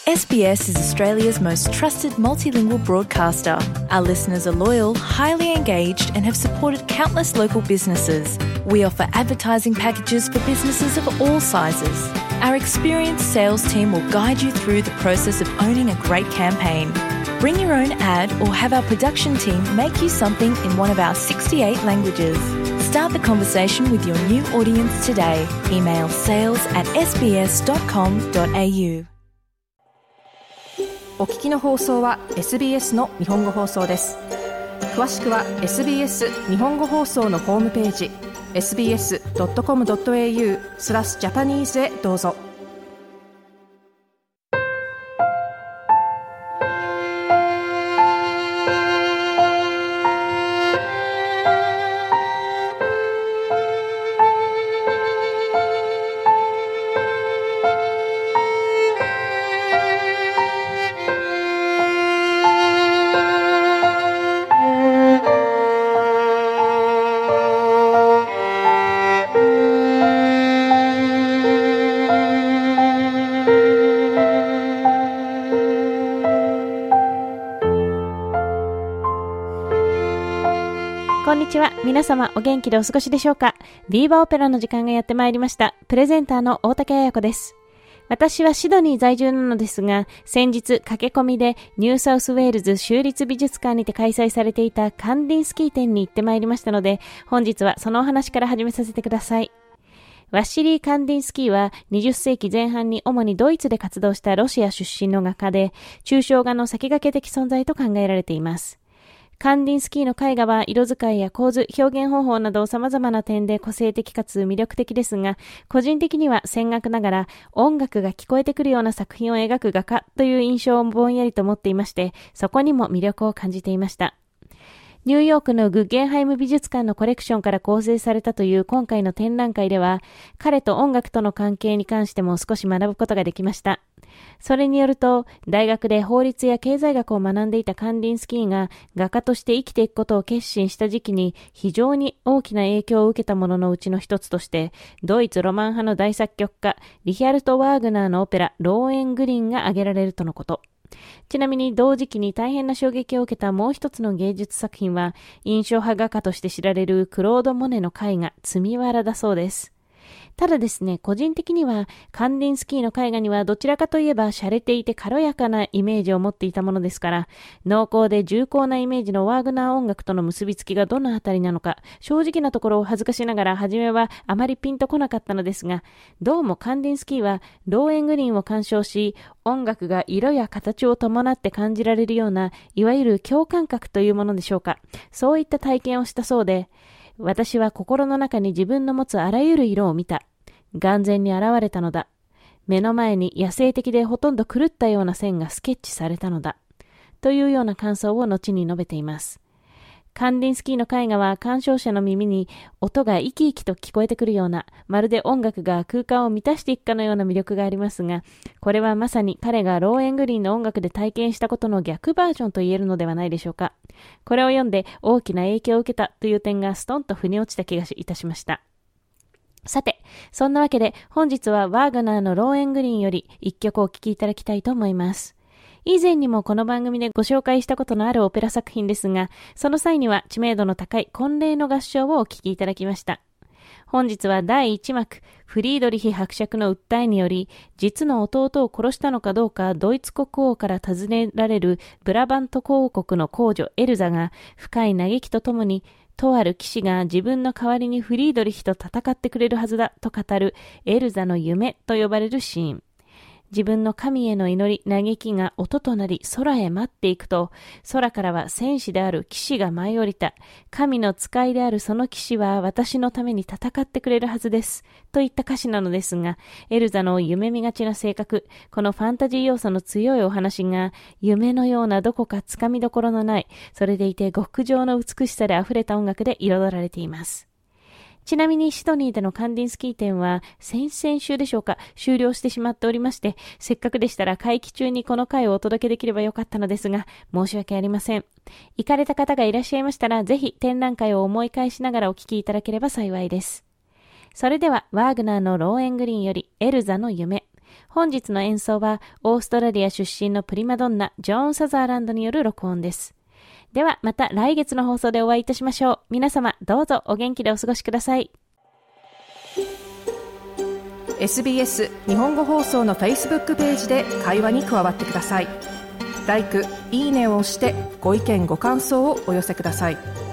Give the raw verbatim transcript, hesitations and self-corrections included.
S B S is Australia's most trusted multilingual broadcaster. Our listeners are loyal, highly engaged, and have supported countless local businesses. We offer advertising packages for businesses of all sizes. Our experienced sales team will guide you through the process of owning a great campaign. Bring your own ad or have our production team make you something in one of our sixty-eight languages. Start the conversation with your new audience today. Email sales at s b s dot com dot a u。 お聞きの放送は エスビーエス の日本語放送です。詳しくは エスビーエス 日本語放送のホームページ エスビーエスドットコムドットエーユー スラスジャパニーズへどうぞ。 こんにちは。皆様お元気でお過ごしでしょうか。ビーバーオペラの時間がやってまいりました。プレゼンターの大竹彩子です。私はシドニー在住なのですが、先日駆け込みでニューサウスウェールズ州立美術館にて開催されていたカンディンスキー展に行ってまいりましたので、本日はそのお話から始めさせてください。ワッシリー・カンディンスキーはにじゅっせいきぜん半に主にドイツで活動したロシア出身の画家で、抽象画の先駆け的存在と考えられています。カンディンスキーの絵画は色使いや構図、表現方法など様々な点で個性的かつ魅力的ですが、個人的には戦楽ながら音楽が聞こえてくるような作品を描く画家という印象をぼんやりと持っていまして、そこにも魅力を感じていました。ニューヨークのグッゲンハイム美術館のコレクションから構成されたという今回の展覧会では、彼と音楽との関係に関しても少し学ぶことができました。それによると、大学で法律や経済学を学んでいたカンディンスキーが画家として生きていくことを決心した時期に非常に大きな影響を受けたもののうちの一つとして、ドイツロマン派の大作曲家リヒャルト・ワーグナーのオペラローエングリンが挙げられるとのこと。ちなみに同時期に大変な衝撃を受けたもう一つの芸術作品は、印象派画家として知られるクロード・モネの絵画積みわらだそうです。ただですね、個人的にはカンディンスキーの絵画にはどちらかといえば洒落ていて軽やかなイメージを持っていたものですから、濃厚で重厚なイメージのワーグナー音楽との結びつきがどのあたりなのか、正直なところを恥ずかしながら初めはあまりピンとこなかったのですが、どうもカンディンスキーはローエングリンを鑑賞し、音楽が色や形を伴って感じられるような、いわゆる共感覚というものでしょうか。そういった体験をしたそうで、私は心の中に自分の持つあらゆる色を見た。眼前に現れたのだ。目の前に野生的でほとんど狂ったような線がスケッチされたのだ。というような感想を後に述べています。カンディンスキーの絵画は鑑賞者の耳に音が生き生きと聞こえてくるような、まるで音楽が空間を満たしていくかのような魅力がありますが、これはまさに彼がローエングリンの音楽で体験したことの逆バージョンと言えるのではないでしょうか。これを読んで大きな影響を受けたという点がストンと腑に落ちた気がいたしました。さて、そんなわけで本日はワーグナーのローエングリンより一曲お聴きいただきたいと思います。以前にもこの番組でご紹介したことのあるオペラ作品ですが、その際には知名度の高い婚礼の合唱をお聴きいただきました。本日はだいいち幕、フリードリヒ伯爵の訴えにより、実の弟を殺したのかどうかドイツ国王から尋ねられるブラバント公国の公女エルザが深い嘆きとともに、とある騎士が自分の代わりにフリードリヒと戦ってくれるはずだと語るエルザの夢と呼ばれるシーン。自分の神への祈り、嘆きが音となり空へ舞っていくと、空からは戦士である騎士が舞い降りた。神の使いであるその騎士は私のために戦ってくれるはずです。といった歌詞なのですが、エルザの夢見がちな性格、このファンタジー要素の強いお話が、夢のようなどこかつかみどころのない、それでいて極上の美しさで溢れた音楽で彩られています。ちなみにシドニーでのカンディンスキー展は先々週でしょうか終了してしまっておりまして、せっかくでしたら会期中にこの回をお届けできればよかったのですが、申し訳ありません。行かれた方がいらっしゃいましたら、ぜひ展覧会を思い返しながらお聞きいただければ幸いです。それではワーグナーのローエングリンよりエルザの夢。 本日の演奏はオーストラリア出身のプリマドンナジョーン・サザーランドによる録音です。ではまた来月の放送でお会いいたしましょう。皆様どうぞお元気でお過ごしください。 エスビーエス 日本語放送の Facebook ページで会話に加わってください。ライク、いいねを押してご意見ご感想をお寄せください。